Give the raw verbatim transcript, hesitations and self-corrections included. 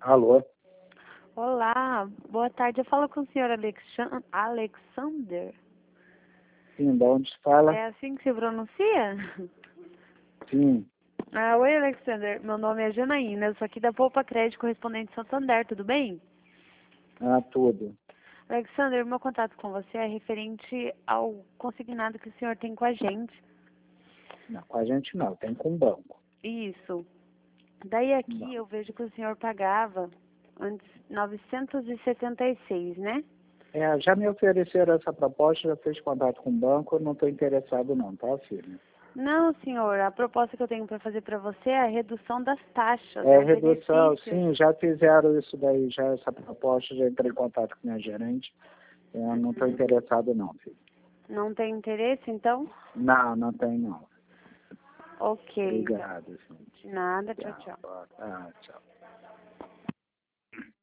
Alô? Olá, boa tarde. Eu falo com o senhor Alexan- Alexander. Sim, de onde se fala? É assim que se pronuncia? Sim. Ah, oi, Alexander. Meu nome é Janaína. Eu sou aqui da Poupa Crédito Correspondente Santander. Tudo bem? Ah, tudo. Alexander, meu contato com você é referente ao consignado que o senhor tem com a gente. Não, com a gente não, tem com o banco. Isso. Daí aqui Não. eu vejo que o senhor pagava antes novecentos e setenta e seis, né? É, já me ofereceram essa proposta, já fez contato com o banco, eu não estou interessado não, tá, filho? Não, senhor. A proposta que eu tenho para fazer para você é a redução das taxas, É é um redução, benefício. sim, já fizeram isso daí, já essa proposta, já entrei em contato com minha gerente. Eu não estou Uhum. interessado não, filho. Não tem interesse, então? Não, não tem não. Ok, então. Obrigado, gente. De nada, tchau, Tchau. tchau. Ah, tchau.